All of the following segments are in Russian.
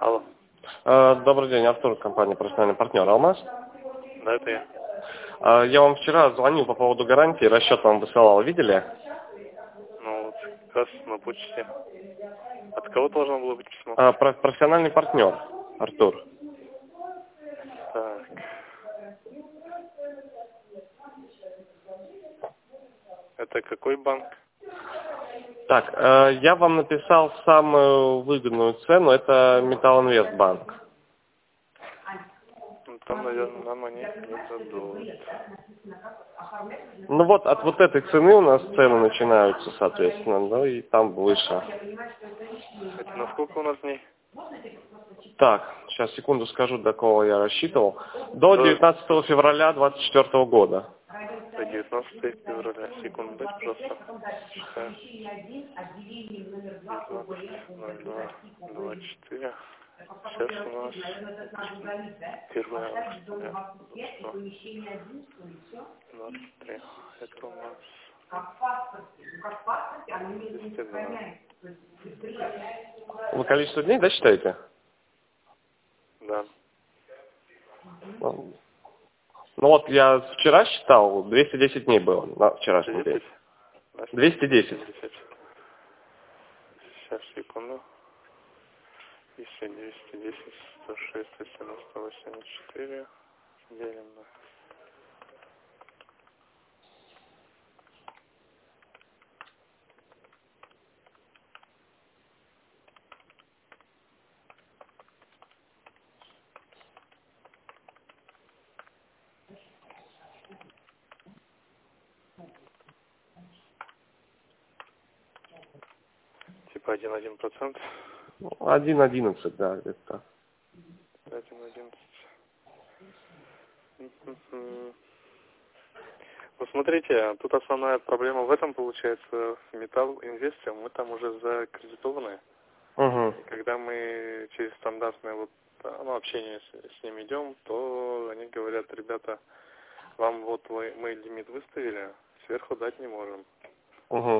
Алло. Добрый день, Артур, компания «Профессиональный партнер Алмаз». Да, это я. Я вам вчера звонил по поводу гарантии, расчет вам высылал, видели? Ну, вот как раз на почте. От кого должно было быть письмо? Профессиональный партнер, Артур. Так. Это какой банк? Так, я вам написал самую выгодную цену, это Металлинвестбанк. Ну, там, наверное, нам они не дадут. Ну вот, от вот этой цены у нас цены начинаются, соответственно, ну и там выше. Это на сколько у нас дней? Так, сейчас, секунду скажу, до кого я рассчитывал. До 19 февраля 2024 года. До 19 февраля. Секунду, дайте, пожалуйста. Считаю. 19.02.24. Сейчас у нас 1 августа. 23. Это у нас 202. Вы количество дней, да, считаете? Да. Ну вот я вчера считал, 210 дней было на вчерашний день. 210. Сейчас, секунду. Еще 210, 106, 184. Делим на... Типа 1,1%. 1,11, да, где-то. 1,11. Вот смотрите, тут основная проблема в этом получается, в Металл Инвесте мы там уже закредитованы. Угу. И когда мы через стандартное вот, общение с ними идем, то они говорят: ребята, вам вот мы лимит выставили, сверху дать не можем. Угу.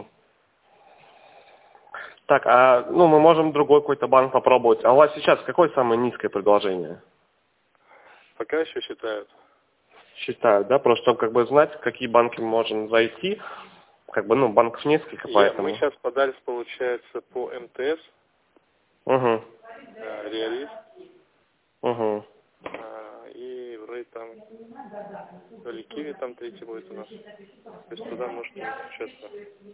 Так, мы можем другой какой-то банк попробовать. А у вас сейчас какое самое низкое предложение? Пока еще считают. Считают, да? Просто чтобы как бы знать, в какие банки мы можем зайти. Как бы, банков несколько, поэтому. Мы сейчас подались, получается, по МТС, Угу. Реалист, Угу. и вроде там, то ли Киви там третий будет у нас. То есть туда может включаться.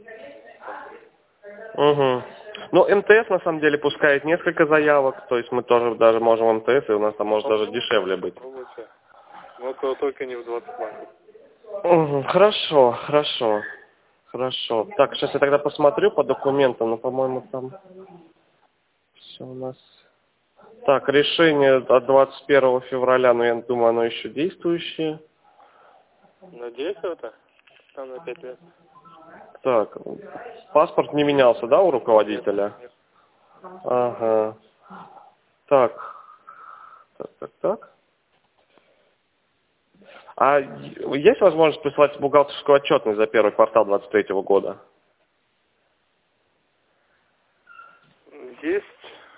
Угу. Ну, МТС на самом деле пускает несколько заявок, то есть мы тоже даже можем МТС, и у нас там может даже дешевле быть. Пробуйте. Но то только не в 20 банков. Угу. Хорошо. Так, сейчас я тогда посмотрю по документам, но, по-моему, там все у нас... Так, решение от 21 февраля, но я думаю, оно еще действующее. Надеюсь, это? Там на 5 лет. Так, паспорт не менялся, да, у руководителя? Нет. Ага. Так. А есть возможность прислать бухгалтерскую отчетность за первый квартал 2023 года? Есть.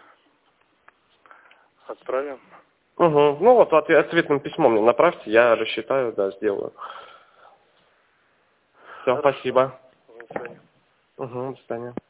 Отправим. Угу. Ну вот ответным письмом мне направьте, я рассчитаю, да, сделаю. Все, спасибо. До свидания. Угу, до свидания.